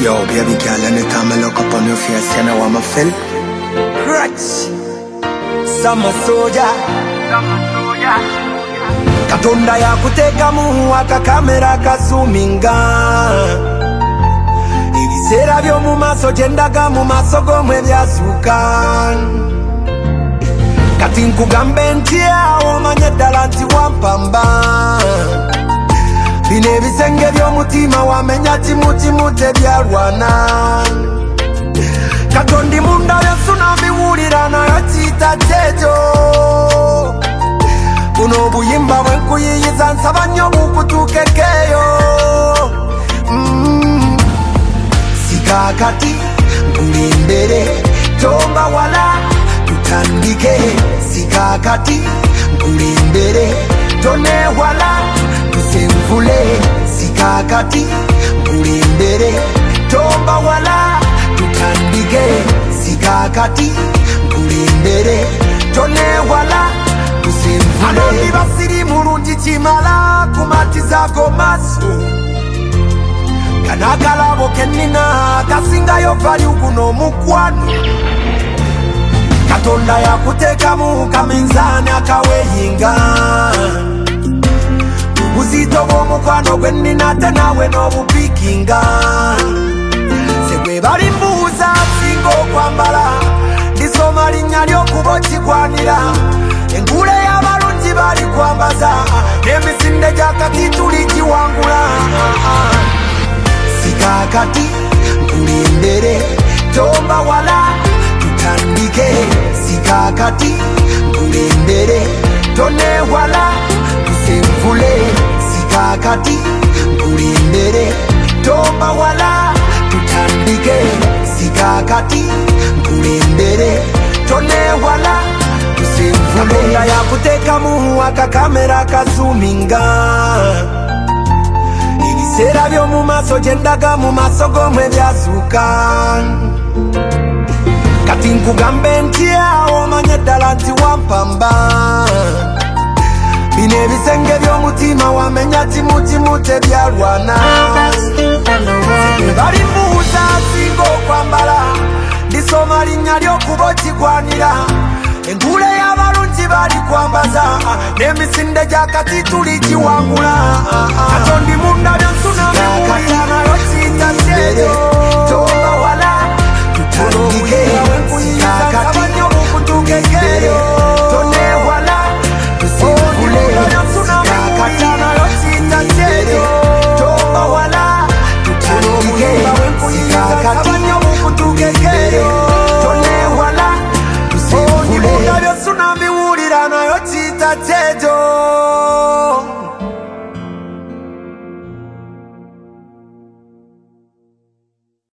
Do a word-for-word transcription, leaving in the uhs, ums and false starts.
Yo, baby girl, anytime I look up on your face, you know what I feel? Crutch. Summer soldier. Summer soldier. Katonda ya kuteka mu akakamera kazuminga. Ibiseera byomu maaso gyendaga mu maaso g'omwe byasuka. Kati nkugambe nti awo omanye ddala nti wampamba. Bino ebisenge by'omutima wamenya timutimu tebyalwana. Katondi munda byonsuna mbiwulira nayo kiyita kyejo. Buno obuyimba bwenkuyiyiza nsaba nnyo bukutuukekeyo. mm. Sikakati nkulembere tomba wala tutandike. Sikakati nkulembere tonewala tusenvule. Sikakati nkulembere tomba wala tutandike. Sikakati nkulembere tonewala tusenvule. Abandi basiri mulungi kimala kumatizaako maaso. Kanakalabo kennina kasingayo vali guno omukwano. Katonda yakuteekamu kaminzaani akaweyinga. Ubuzito bw'omukwano gwe nnina ate naawe n'obupiikinga. Segwe bali mbuuza nsinga okwambala. Ndisoma linnya ly'okuba okigwanira. Engule y'abalungi bali kwambaza. N'emisinde gy'akati tuligiwangula. Sikakati nkulembere tomba wala tutandike. Sikakati nkulembere tonewala tusenvule. Sikakati nkulembere tomba wala tutandike. Sikakati nkulembere tonewala tusenvule. Katonda yakuteekamu akakamera kazuminga. Ebiseera by'omu maaso gyendaga mu maaso g'omwe byasuka. Kati nkugambe nti awo omanye ddala nti wampamba. Bino ebisenge by'omutima wamenya timutimu tebyalwana. Bali mbuuza nsinga okwambala. Ndisoma linnya ly'okuba okigwanira. Engule y'abalungi bali kwambaza. N'emisinde gy'akati tuligiwangula. Katondi munda byonsuna biwulira nayo kiyita kyejo. Tomba wala tutandike. Sikakati nkulembere tonewala tusenvule. Sikakati nkulembere tomba wala tutandike. Sikakati nkulembere tonewala tusenvule. Byonsuna biwulira nayo kiyita kyejo.